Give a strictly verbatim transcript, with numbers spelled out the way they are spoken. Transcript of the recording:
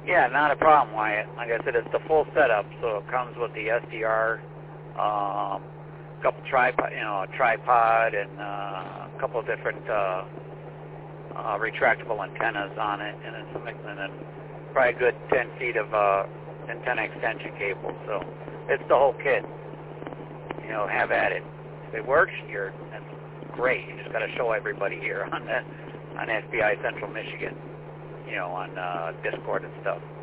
Yeah, not a problem, Wyatt. Like I said, it's the full setup, so it comes with the S D R, um, couple tripod, you know, a tripod, and uh, a couple of different uh, uh, retractable antennas on it, and it's and then probably a good ten feet of uh, antenna extension cable. So it's the whole kit. You know, have at it. If it works, you're that's great. You just got to show everybody here on that on S B I Central Michigan. You know, on uh, Discord and stuff.